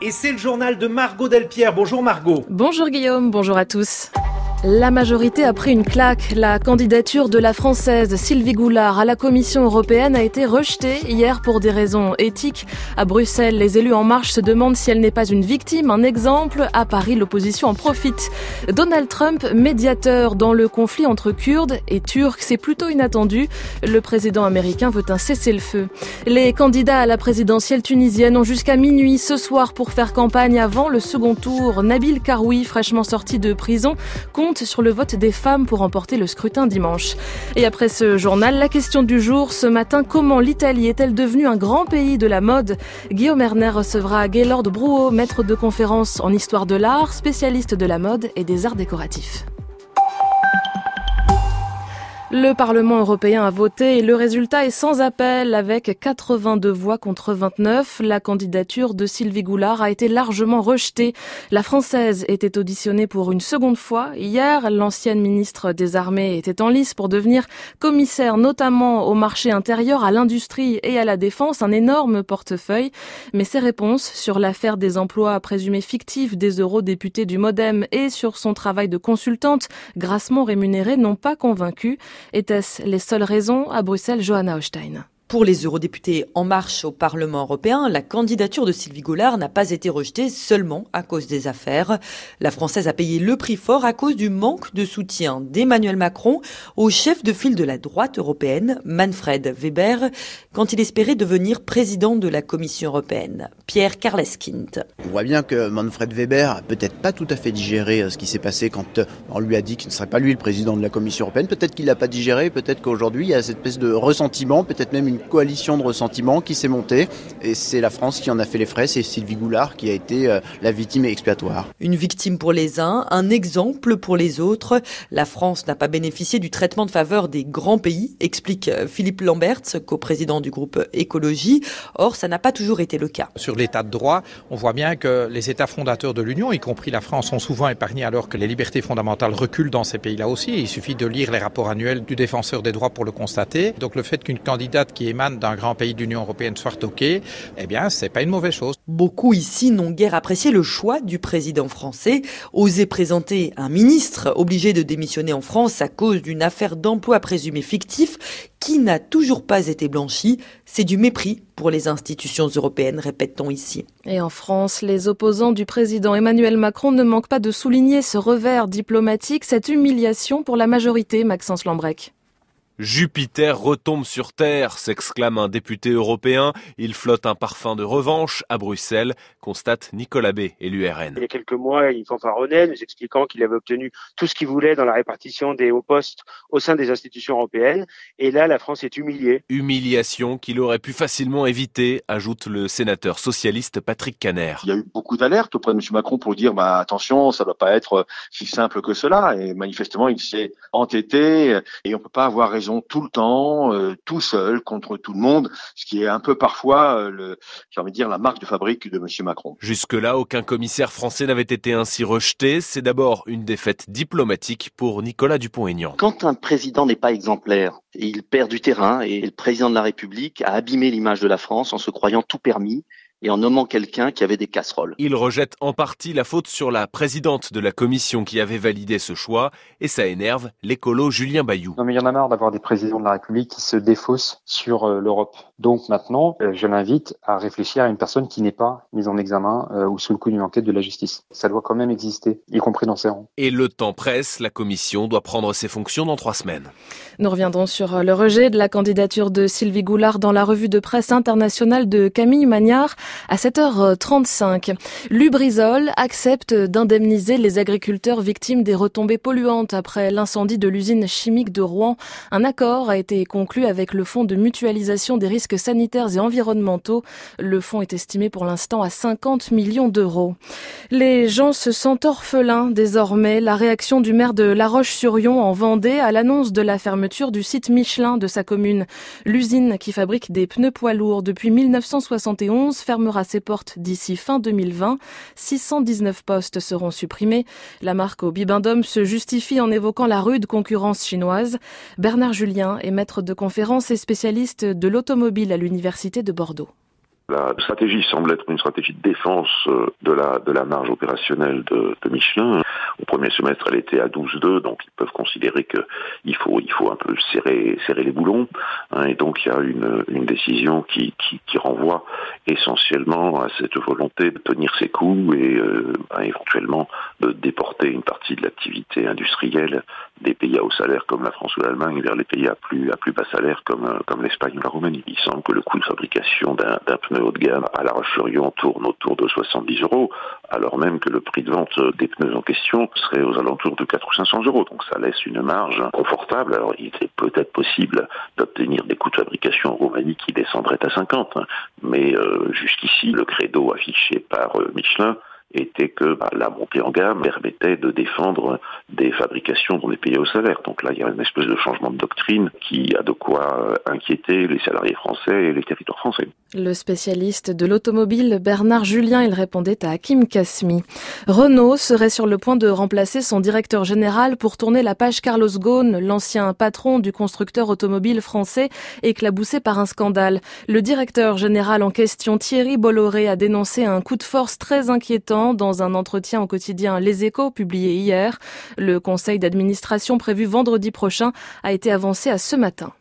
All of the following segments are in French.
Et c'est le journal de Margot Delpierre. Bonjour Margot. Bonjour Guillaume, bonjour à tous. La majorité a pris une claque. La candidature de la Française Sylvie Goulard à la Commission européenne a été rejetée hier pour des raisons éthiques. À Bruxelles, les élus En Marche se demandent si elle n'est pas une victime, un exemple. À Paris, l'opposition en profite. Donald Trump, médiateur dans le conflit entre Kurdes et Turcs, c'est plutôt inattendu. Le président américain veut un cessez-le-feu. Les candidats à la présidentielle tunisienne ont jusqu'à minuit ce soir pour faire campagne avant le second tour. Nabil Karoui, fraîchement sorti de prison, compte sur le vote des femmes pour remporter le scrutin dimanche. Et après ce journal, la question du jour ce matin, comment l'Italie est-elle devenue un grand pays de la mode ? Guillaume Erner recevra Gaylord Brouot, maître de conférence en histoire de l'art, spécialiste de la mode et des arts décoratifs. Le Parlement européen a voté et le résultat est sans appel avec 82 voix contre 29. La candidature de Sylvie Goulard a été largement rejetée. La Française était auditionnée pour une seconde fois. Hier, l'ancienne ministre des Armées était en lice pour devenir commissaire notamment au marché intérieur, à l'industrie et à la défense, un énorme portefeuille. Mais ses réponses sur l'affaire des emplois présumés fictifs des eurodéputés du MoDem et sur son travail de consultante grassement rémunérée n'ont pas convaincu. Étaient-ce les seules raisons ? À Bruxelles, Johanna Hochstein. Pour les eurodéputés En Marche au Parlement européen, la candidature de Sylvie Goulard n'a pas été rejetée seulement à cause des affaires. La Française a payé le prix fort à cause du manque de soutien d'Emmanuel Macron au chef de file de la droite européenne, Manfred Weber, quand il espérait devenir président de la Commission européenne. Pierre Karleskind. On voit bien que Manfred Weber a peut-être pas tout à fait digéré ce qui s'est passé quand on lui a dit qu'il ne serait pas lui le président de la Commission européenne. Peut-être qu'il l'a pas digéré, peut-être qu'aujourd'hui il y a cette espèce de ressentiment, peut-être même une coalition de ressentiment qui s'est montée et c'est la France qui en a fait les frais, c'est Sylvie Goulard qui a été la victime expiatoire. Une victime pour les uns, un exemple pour les autres. La France n'a pas bénéficié du traitement de faveur des grands pays, explique Philippe Lamberts, coprésident du groupe Écologie. Or, ça n'a pas toujours été le cas. Sur l'état de droit, on voit bien que les États fondateurs de l'Union, y compris la France, sont souvent épargnés alors que les libertés fondamentales reculent dans ces pays-là aussi. Il suffit de lire les rapports annuels du défenseur des droits pour le constater. Donc le fait qu'une candidate qui émane d'un grand pays de l'Union européenne soit toquée, eh bien, c'est pas une mauvaise chose. Beaucoup ici n'ont guère apprécié le choix du président français. Oser présenter un ministre obligé de démissionner en France à cause d'une affaire d'emploi présumé fictif qui n'a toujours pas été blanchie, c'est du mépris pour les institutions européennes, répète-t-on ici. Et en France, les opposants du président Emmanuel Macron ne manquent pas de souligner ce revers diplomatique, cette humiliation pour la majorité, Maxence Lambrec. Jupiter retombe sur Terre, s'exclame un député européen. Il flotte un parfum de revanche à Bruxelles, constate Nicolas B, élu RN. Il y a quelques mois, il fanfaronnait, nous expliquant qu'il avait obtenu tout ce qu'il voulait dans la répartition des hauts postes au sein des institutions européennes. Et là, la France est humiliée. Humiliation qu'il aurait pu facilement éviter, ajoute le sénateur socialiste Patrick Kanner. Il y a eu beaucoup d'alertes auprès de M. Macron pour dire attention, ça ne doit pas être si simple que cela. Et manifestement, il s'est entêté et on ne peut pas avoir raison tout le temps, tout seul, contre tout le monde, ce qui est un peu parfois, la marque de fabrique de M. Macron. Jusque-là, aucun commissaire français n'avait été ainsi rejeté. C'est d'abord une défaite diplomatique pour Nicolas Dupont-Aignan. Quand un président n'est pas exemplaire, il perd du terrain et le président de la République a abîmé l'image de la France en se croyant tout permis et en nommant quelqu'un qui avait des casseroles. Il rejette en partie la faute sur la présidente de la commission qui avait validé ce choix et ça énerve l'écolo Julien Bayou. Non mais il y en a marre d'avoir des présidents de la République qui se défaussent sur l'Europe. Donc maintenant, je l'invite à réfléchir à une personne qui n'est pas mise en examen ou sous le coup d'une enquête de la justice. Ça doit quand même exister, y compris dans ses rangs. Et le temps presse, la commission doit prendre ses fonctions dans 3 semaines. Nous reviendrons sur le rejet de la candidature de Sylvie Goulard dans la revue de presse internationale de Camille Magnard. À 7h35, Lubrizol accepte d'indemniser les agriculteurs victimes des retombées polluantes après l'incendie de l'usine chimique de Rouen. Un accord a été conclu avec le Fonds de mutualisation des risques sanitaires et environnementaux. Le fonds est estimé pour l'instant à 50 millions d'euros. Les gens se sentent orphelins désormais. La réaction du maire de La Roche-sur-Yon en Vendée à l'annonce de la fermeture du site Michelin de sa commune. L'usine qui fabrique des pneus poids lourds depuis 1971 fermera ses portes d'ici fin 2020. 619 postes seront supprimés. La marque au Bibendum se justifie en évoquant la rude concurrence chinoise. Bernard Julien est maître de conférences et spécialiste de l'automobile à l'Université de Bordeaux. La stratégie semble être une stratégie de défense de la marge opérationnelle de Michelin. Au premier semestre, elle était à 12,2, donc ils peuvent considérer que il faut un peu serrer les boulons, hein, et donc il y a une décision qui renvoie essentiellement à cette volonté de tenir ses coûts et éventuellement de déporter une partie de l'activité industrielle des pays à haut salaire comme la France ou l'Allemagne vers les pays à plus bas salaire comme l'Espagne ou la Roumanie. Il semble que le coût de fabrication d'un pneu haut de gamme à La Roche-sur-Yon tourne autour de 70 €, alors même que le prix de vente des pneus en question serait aux alentours de 400 ou 500 €. Donc ça laisse une marge confortable. Alors il est peut-être possible d'obtenir des coûts de fabrication en Roumanie qui descendraient à 50, hein. Mais jusqu'ici, le credo affiché par Michelin était que la montée en gamme permettait de défendre des fabrications dans des pays au salaire. Donc là, il y a une espèce de changement de doctrine qui a de quoi inquiéter les salariés français et les territoires français. Le spécialiste de l'automobile Bernard Julien, il répondait à Hakim Kasmi. Renault serait sur le point de remplacer son directeur général pour tourner la page Carlos Ghosn, l'ancien patron du constructeur automobile français, éclaboussé par un scandale. Le directeur général en question, Thierry Bolloré, a dénoncé un coup de force très inquiétant dans un entretien au quotidien Les Échos publié hier. Le conseil d'administration prévu vendredi prochain a été avancé à ce matin.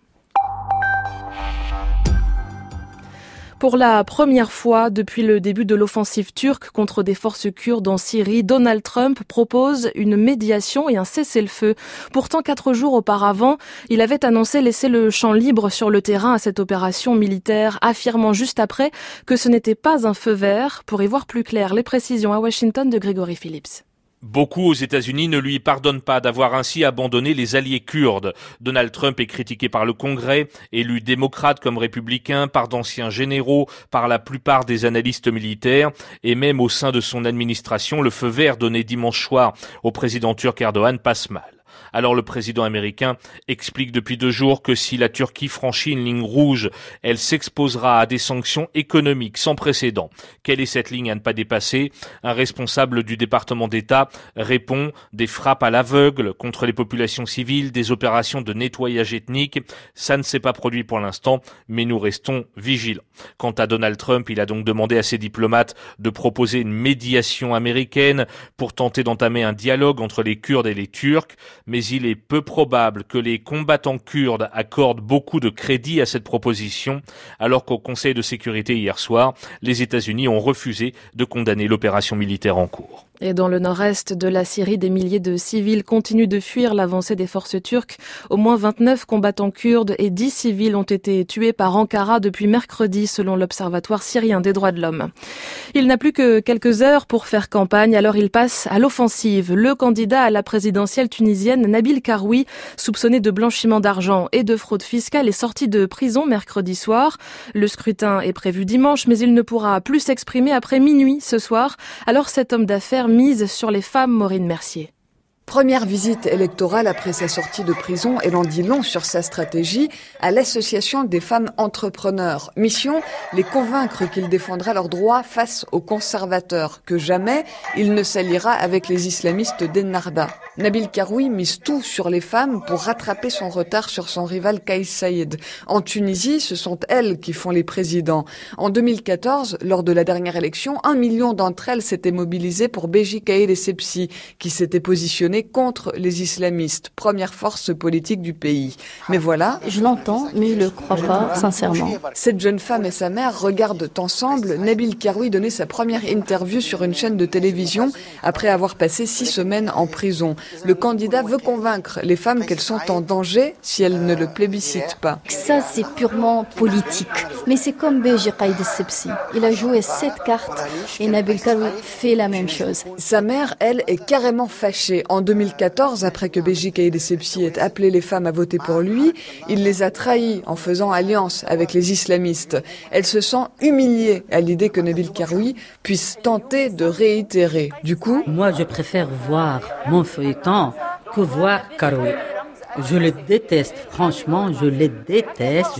Pour la première fois depuis le début de l'offensive turque contre des forces kurdes en Syrie, Donald Trump propose une médiation et un cessez-le-feu. Pourtant, 4 jours auparavant, il avait annoncé laisser le champ libre sur le terrain à cette opération militaire, affirmant juste après que ce n'était pas un feu vert. Pour y voir plus clair, les précisions à Washington de Grégory Phillips. Beaucoup aux États-Unis ne lui pardonnent pas d'avoir ainsi abandonné les alliés kurdes. Donald Trump est critiqué par le Congrès, élu démocrate comme républicain, par d'anciens généraux, par la plupart des analystes militaires, et même au sein de son administration, le feu vert donné dimanche soir au président turc Erdogan passe mal. Alors le président américain explique depuis 2 jours que si la Turquie franchit une ligne rouge, elle s'exposera à des sanctions économiques sans précédent. Quelle est cette ligne à ne pas dépasser ? Un responsable du département d'État répond des frappes à l'aveugle contre les populations civiles, des opérations de nettoyage ethnique. Ça ne s'est pas produit pour l'instant, mais nous restons vigilants. Quant à Donald Trump, il a donc demandé à ses diplomates de proposer une médiation américaine pour tenter d'entamer un dialogue entre les Kurdes et les Turcs. Mais il est peu probable que les combattants kurdes accordent beaucoup de crédit à cette proposition, alors qu'au Conseil de sécurité hier soir, les États-Unis ont refusé de condamner l'opération militaire en cours. Et dans le nord-est de la Syrie, des milliers de civils continuent de fuir l'avancée des forces turques. Au moins 29 combattants kurdes et 10 civils ont été tués par Ankara depuis mercredi, selon l'Observatoire syrien des droits de l'homme. Il n'a plus que quelques heures pour faire campagne, alors il passe à l'offensive. Le candidat à la présidentielle tunisienne, Nabil Karoui, soupçonné de blanchiment d'argent et de fraude fiscale, est sorti de prison mercredi soir. Le scrutin est prévu dimanche, mais il ne pourra plus s'exprimer après minuit ce soir. Alors cet homme d'affaires mise sur les femmes, Maureen Mercier. Première visite électorale après sa sortie de prison, elle en dit long sur sa stratégie à l'Association des femmes entrepreneurs. Mission, les convaincre qu'il défendra leurs droits face aux conservateurs, que jamais il ne s'alliera avec les islamistes d'Ennahda. Nabil Karoui mise tout sur les femmes pour rattraper son retard sur son rival Kais Saïed. En Tunisie, ce sont elles qui font les présidents. En 2014, lors de la dernière élection, 1 million d'entre elles s'étaient mobilisées pour Beji Caïd Essebsi, qui s'était positionné contre les islamistes, première force politique du pays. Mais voilà. Je l'entends, mais je ne le crois pas, sincèrement. Cette jeune femme et sa mère regardent ensemble Nabil Karoui donner sa première interview sur une chaîne de télévision après avoir passé 6 semaines en prison. Le candidat veut convaincre les femmes qu'elles sont en danger si elles ne le plébiscitent pas. Ça, c'est purement politique. Mais c'est comme Beji Caïd Essebsi. Il a joué 7 cartes et Nabil Karoui fait la même chose. Sa mère, elle, est carrément fâchée. En 2014, après que Beji Caïd Essebsi ait appelé les femmes à voter pour lui, il les a trahies en faisant alliance avec les islamistes. Elle se sent humiliée à l'idée que Nabil Karoui puisse tenter de réitérer. Du coup, moi, je préfère voir mon feuilleton que voir Karoui. Je le déteste, franchement, je le déteste.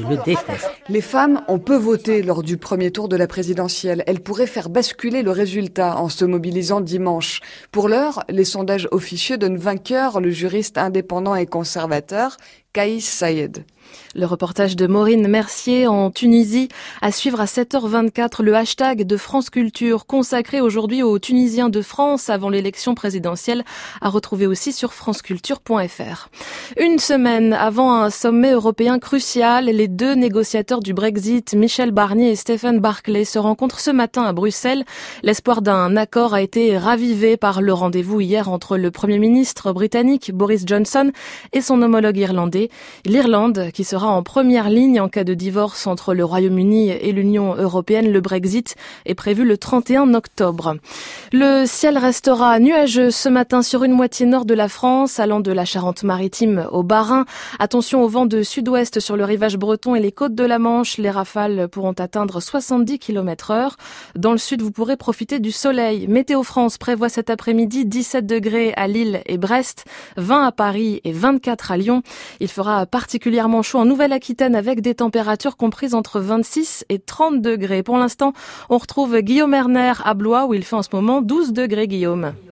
Les femmes, on peut voter lors du premier tour de la présidentielle. Elles pourraient faire basculer le résultat en se mobilisant dimanche. Pour l'heure, les sondages officieux donnent vainqueur le juriste indépendant et conservateur Kaïs Sayed. Le reportage de Maureen Mercier en Tunisie. À suivre à 7h24 le hashtag de France Culture consacré aujourd'hui aux Tunisiens de France avant l'élection présidentielle, à retrouver aussi sur franceculture.fr. Une semaine avant un sommet européen crucial, les deux négociateurs du Brexit, Michel Barnier et Stephen Barclay, se rencontrent ce matin à Bruxelles. L'espoir d'un accord a été ravivé par le rendez-vous hier entre le Premier ministre britannique Boris Johnson et son homologue irlandais. L'Irlande, qui sera en première ligne en cas de divorce entre le Royaume-Uni et l'Union européenne, le Brexit, est prévu le 31 octobre. Le ciel restera nuageux ce matin sur une moitié nord de la France, allant de la Charente-Maritime au Bas-Rhin. Attention au vent de sud-ouest sur le rivage breton et les côtes de la Manche. Les rafales pourront atteindre 70 km/h. Dans le sud, vous pourrez profiter du soleil. Météo France prévoit cet après-midi 17 degrés à Lille et Brest, 20 à Paris et 24 à Lyon. Il fera particulièrement chaud en Nouvelle-Aquitaine avec des températures comprises entre 26 et 30 degrés. Pour l'instant, on retrouve Guillaume Erner à Blois où il fait en ce moment 12 degrés, Guillaume.